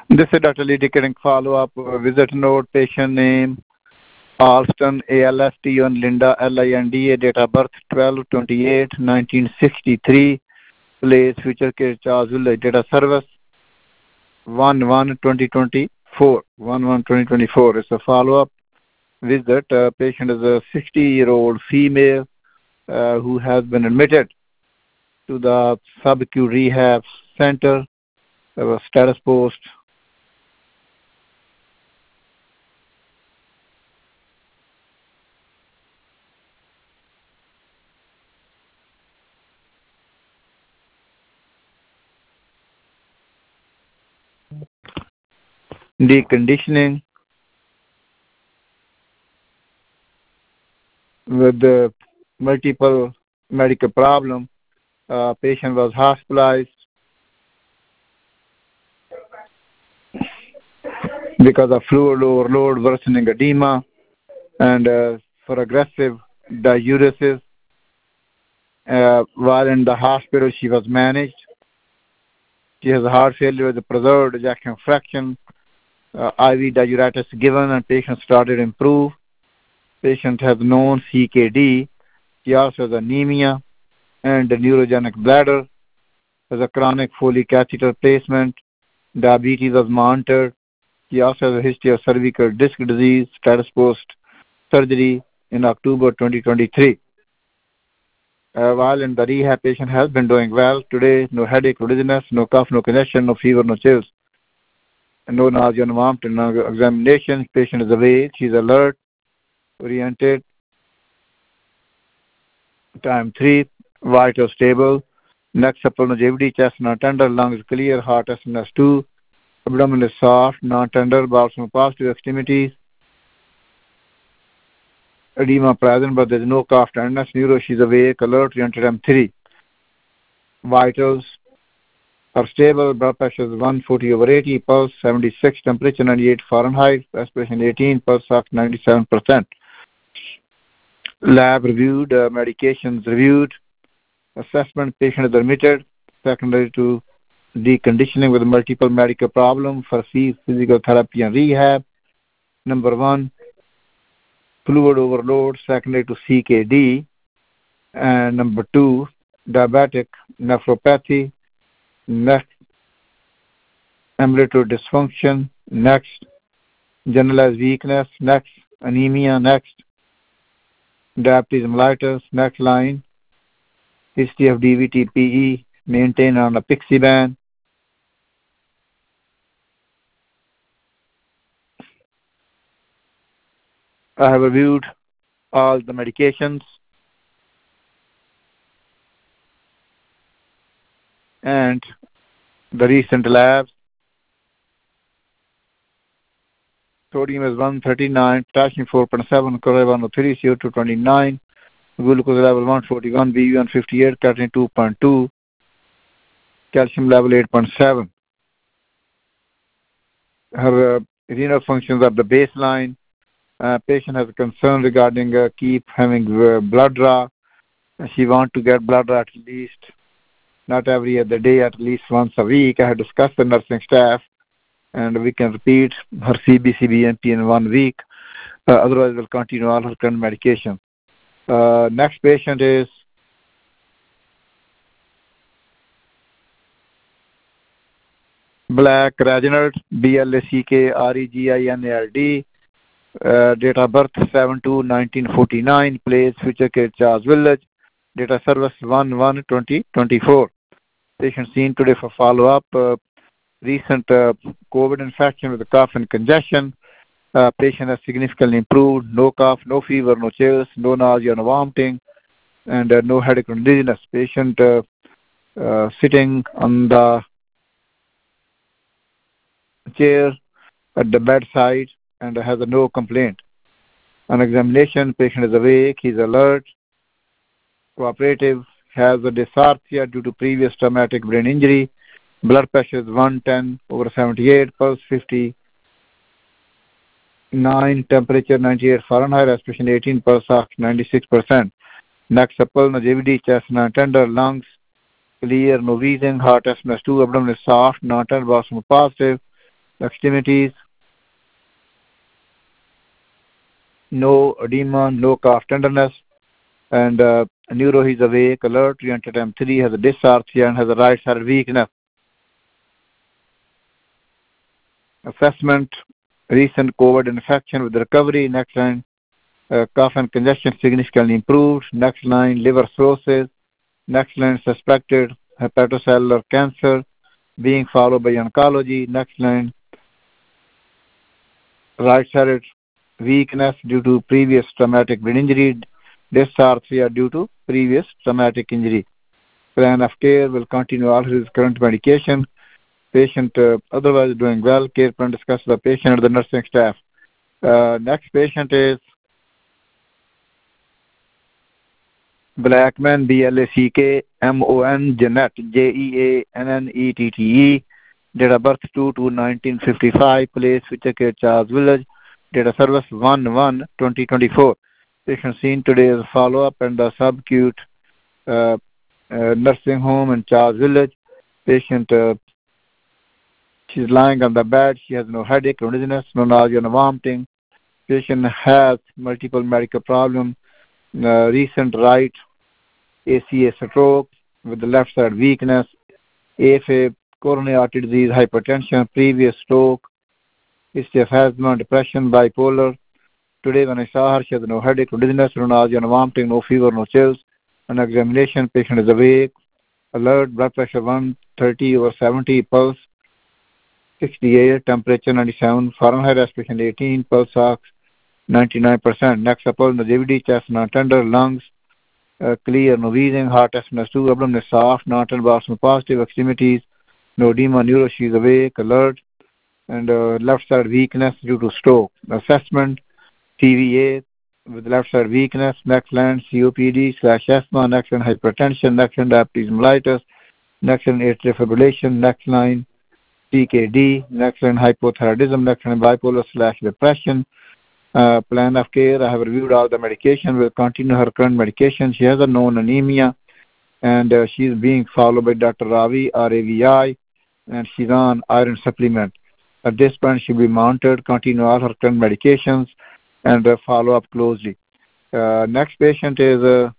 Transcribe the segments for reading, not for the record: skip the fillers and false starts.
This is Dr. Lee indicating follow-up. Visit note, patient name, Alston, ALSTON, Linda, LINDA, date of birth 12/28/1963, place, future case, Charles Village, date of service 1/1/2024. 1/1/2024 is a follow-up visit. Patient is a 60-year-old female who has been admitted to the subacute rehab center. Status post. Deconditioning with the multiple medical problem. Patient was hospitalized because of fluid overload, worsening edema, and for aggressive diuresis. While in the hospital, she was managed. She has a heart failure with a preserved ejection fraction. IV diuretics given, and patient started to improve. Patient has known CKD. She also has anemia and a neurogenic bladder. Has a chronic Foley catheter placement. Diabetes was monitored. She also has a history of cervical disc disease, status post surgery in October 2023. While in the rehab, patient has been doing well. Today, no headache, no dizziness, no cough, no congestion, no fever, no chills, no nausea, no vomiting, no examination. Patient is awake. She's alert, oriented. Time 3, vital stable. Neck supple, no JVD, chest non-tender, lungs clear, heart SMS 2. Abdomen is soft, non-tender, bowels no positive, extremities. Edema present, but there is no cough, tenderness. Neuro, she's awake, alert, oriented. M3. Vitals are stable. Blood pressure is 140/80, pulse 76, temperature 98 Fahrenheit, respiration 18, pulse ox 97%. Lab reviewed, medications reviewed. Assessment, patient is admitted, secondary to deconditioning with multiple medical problems for physical therapy and rehab. Number 1, fluid overload, secondary to CKD. And number 2, diabetic nephropathy. Next, ambulatory dysfunction. Next, generalized weakness. Next, anemia. Next, diabetes mellitus. Next line, history of DVT-PE, maintained on a Pixiban. I have reviewed all the medications and the recent labs. Sodium is 139, potassium 4.7, chloride 103, CO2 29, glucose level 141, BU 158, creatinine 2.2, calcium level 8.7. Her renal functions are the baseline. Patient has a concern regarding keep having blood draw. She wants to get blood draw at least, not every other day, at least once a week. I have discussed the nursing staff, and we can repeat her CBC-BNP in 1 week. Otherwise, we'll continue all her current medication. Next patient is Black Reginald, BLACKREGINALD. Date of birth 7/2/1949. Place, future case, Charles Village. Date of service 1/1/2024. Patient seen today for follow-up. Recent COVID infection with cough and congestion. Patient has significantly improved. No cough, no fever, no chills, no nausea, no vomiting, and no headache or dizziness. Patient sitting on the chair at the bedside and has no complaint. On examination, patient is awake, he's alert, cooperative, has a dysarthria due to previous traumatic brain injury. Blood pressure is 110/78, pulse 59, temperature 98 Fahrenheit, respiration 18, pulse ox 96%. Neck supple, no JVD, chest non-tender, lungs clear, no wheezing, heart SMS 2, abdomen is soft, non-tender, bowels positive. extremities, no edema, no calf tenderness, and neuro is awake, alert, oriented M3, has a dysarthria and has a right side weakness. Assessment, recent COVID infection with recovery. Next line, cough and congestion significantly improved. Next line, liver cirrhosis. Next line, suspected hepatocellular cancer being followed by oncology. Next line, right-sided weakness due to previous traumatic brain injury. Dysarthria due to previous traumatic injury. Plan of care will continue all his current medication. Patient otherwise doing well. Care plan discussed with the patient and the nursing staff. Next patient is Blackman, Blackmon, Jeanette, Jeannette. Date of birth 2/2/1955. Place Whitaker, Charles Village. Date of service 1/1/2024. Patient seen today as a follow-up and the subacute nursing home in Charles Village. Patient, she's lying on the bed. She has no headache, no dizziness, no nausea, no vomiting. Patient has multiple medical problems. Recent right ACA stroke with the left side weakness, AFib, coronary artery disease, hypertension, previous stroke, history of asthma, depression, bipolar. Today when I saw her, she has no headache, no dizziness, no nausea, no vomiting, no fever, no chills. On examination, patient is awake, alert, blood pressure 130/70, pulse 68, temperature 97, Fahrenheit, respiration 18, pulse ox 99%. Next upper the JVD, chest non-tender, lungs clear, no wheezing, heart SNS2, abdomen is soft, non-tender, bathroom positive, extremities, no edema, neuro, she is awake, alert, and left side weakness due to stroke. Assessment, TVA with left side weakness, next line COPD/asthma, next line hypertension, next line diabetes mellitus, next line atrial fibrillation, next line CKD, next line hypothyroidism, next line bipolar/depression. Plan of care, I have reviewed all the medication, will continue her current medication. She has a known anemia and she is being followed by Dr. Ravi, RAVI, and she's on iron supplement. At this point, she will be monitored, continue all her current medications, and follow up closely. Next patient is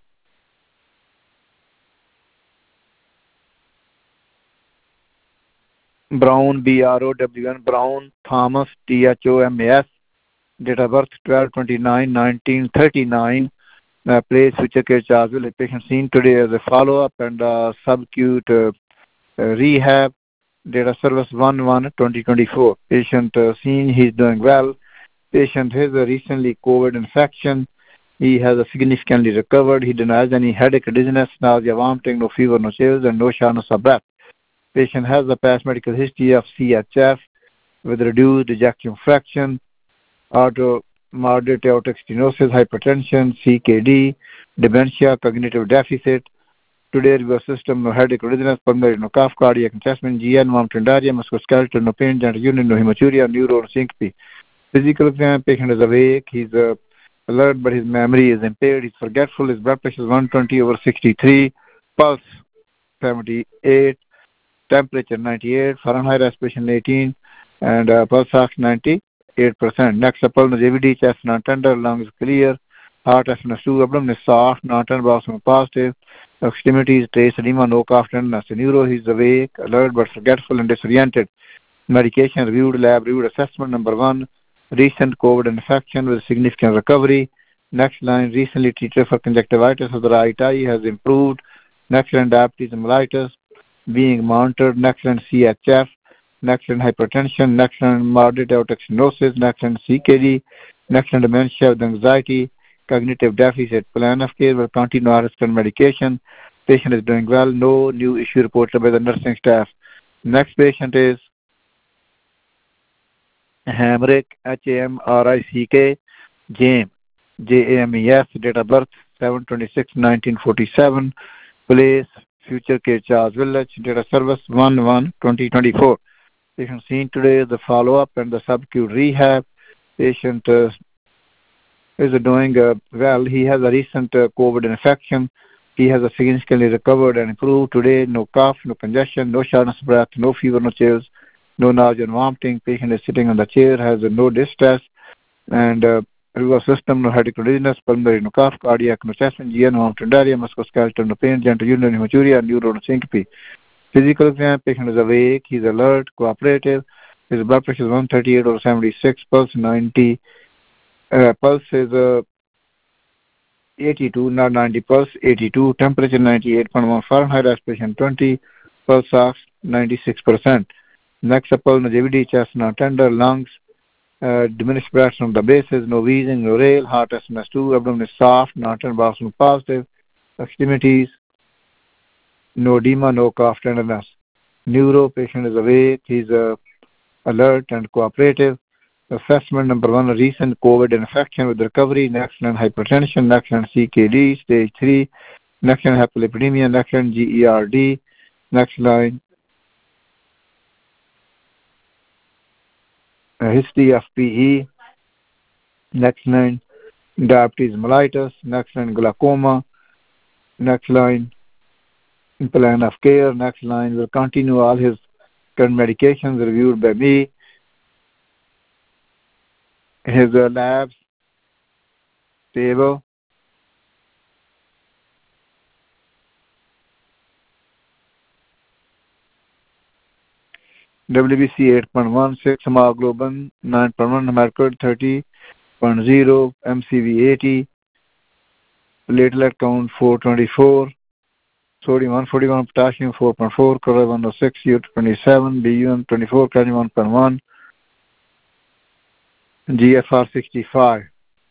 Brown, BROWN, Brown, Thomas, THOMAS, date of birth 12/29/1939, place Whitaker, Charlesville. Patient seen today as a follow-up and subacute rehab. Date of service 1/1/2024. Patient seen, he's doing well. Patient has a recently COVID infection. He has a significantly recovered. He denies any headache, dizziness, nausea, vomiting, no fever, no chills, and no shortness of breath. Patient has a past medical history of CHF with reduced ejection fraction, moderate aortic stenosis, hypertension, CKD, dementia, cognitive deficit. Today, nervous system, no headache, dizziness, pulmonary, no cough, cardiac assessment, GN, vomiting, diarrhea, musculoskeletal, no pain, genital union, no hematuria, neuro, no syncope. Physical exam, patient is awake, he's alert, but his memory is impaired, he's forgetful, his blood pressure is 120/63, pulse 78, temperature 98, Fahrenheit, respiration 18, and pulse ox 98%. Next, upper JVD, chest non-tender, lungs clear, heart SNS2, abdomen is soft, non-tender, bathroom positive, extremities, trace edema, no cough tenderness. Neuro, he's awake, alert, but forgetful and disoriented. Medication reviewed, lab reviewed. Assessment number 1, recent COVID infection with significant recovery. Next line, recently treated for conjunctivitis of the right eye, has improved. Next line, diabetes mellitus, being monitored. Next line, CHF. Next line, hypertension. Next line, moderate aortic stenosis. Next line, CKD. Next line, dementia with anxiety, cognitive deficit. Plan of care will continue RSN medication. Patient is doing well. No new issue reported by the nursing staff. Next patient is Hamrick, HAMRICK, James, JAMES, date of birth 7/26/1947, place Future Care, Charles Village, date of service 1/1/2024. Patient seen today is the follow-up and the subacute rehab. Patient is doing well. He has a recent COVID infection. He has a significantly recovered and improved today. No cough, no congestion, no shortness of breath, no fever, no chills, no nausea and vomiting. Patient is sitting on the chair, has no distress, and nervous system, no headache, no dizziness, pulmonary, no cough, cardiac, no chest pain, GN, no vomiting, diarrhea, musculoskeletal, no pain, gentle urinary hematuria, neuro, no syncope. Physical exam, patient is awake, he's alert, cooperative. His blood pressure is 138 over 76, pulse 90, pulse is 82, not 90, pulse 82, temperature 98.1 Fahrenheit, respiration 20, pulse ox 96%. Next supple, no JVD, chest not tender, lungs, diminished breaths from the bases, no wheezing, no rail, heart SMS2, abdomen is soft, not and bowels positive, extremities, no edema, no cough tenderness. Neuro, patient is awake, he's alert and cooperative. Assessment number 1, recent COVID infection with recovery, next line hypertension, next line CKD, stage 3, next line hyperlipidemia, next line GERD, next line history of PE, next line diabetes mellitus, next line glaucoma, next line plan of care, next line will continue all his current medications reviewed by me. His labs stable. WBC 8.16, hemoglobin 9.1, hematocrit 30.0, MCV 80, platelet count 424, sodium 141, potassium 4.4, chloride 106, U27, BUN 24, cadmium 1.1, GFR 65.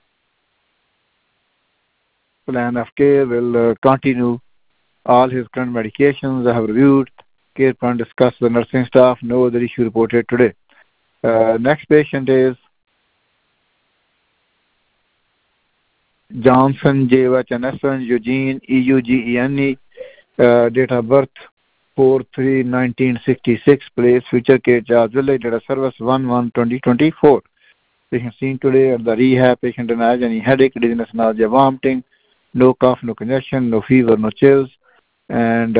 Plan of care will continue all his current medications. I have reviewed. Care plan discussed with the nursing staff. No other issue reported today. Next patient is Johnson, JHNSN, Eugene, EUGENE, date of birth 4/3/1966, place Future Care Charge Village, date of service 1/1/2024. Patient seen today at the rehab. Patient denies any headache, dizziness, nausea, vomiting, no cough, no congestion, no fever, no chills, and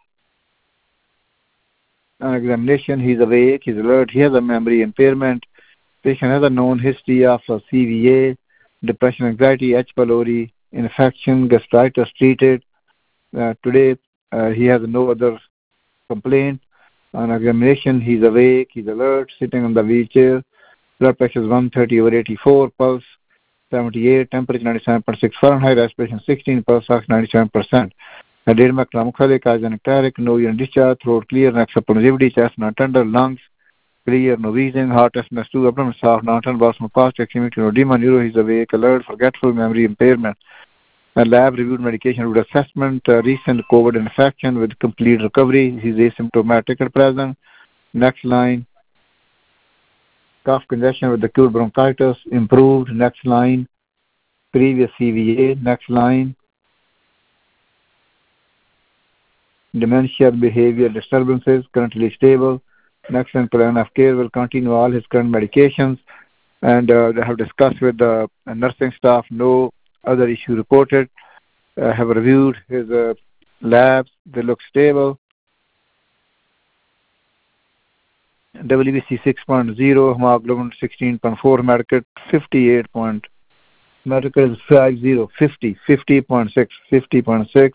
on examination, he's awake, he's alert, he has a memory impairment. Patient has a known history of CVA, depression, anxiety, H. pylori, infection, gastritis treated. Today, he has no other complaint. On examination, he's awake, he's alert, sitting on the wheelchair. Blood pressure is 130 over 84, pulse 78, temperature 97.6 Fahrenheit, respiration 16, pulse ox 97%. Edema clamocholic, isonectaric, no urine discharge, throat clear, next suppositivity, chest not tender, lungs clear, no wheezing, heart SMS2, abdomen soft, not tender, bowels positive, extremity, no edema, neuro, he's awake, alert, forgetful, memory impairment. Lab reviewed medication route assessment, recent COVID infection with complete recovery, he's asymptomatic at present. Next line, cough congestion with acute bronchitis, improved. Next line, previous CVA. Next line, dementia, behavior disturbances, currently stable. Next line, plan of care will continue all his current medications. And they have discussed with the nursing staff, no other issue reported. Have reviewed his labs, they look stable. WBC 6.0, hemoglobin 16.4, hematocrit 58. Hematocrit is 50.6, 50.6.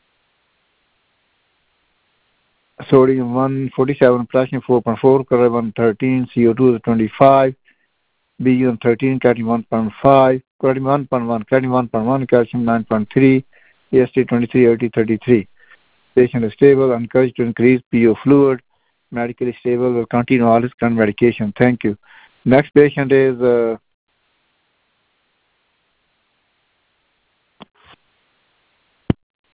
Sodium 147, potassium 4.4, chloride 113, CO2 is 25, BUN 13, cadmium 1.5, cadmium 1.1, cadmium 1.1, calcium 9.3, AST 23, AT 33. Patient is stable, encouraged to increase PO fluid, medically stable, will continue all his current medication. Thank you. Next patient is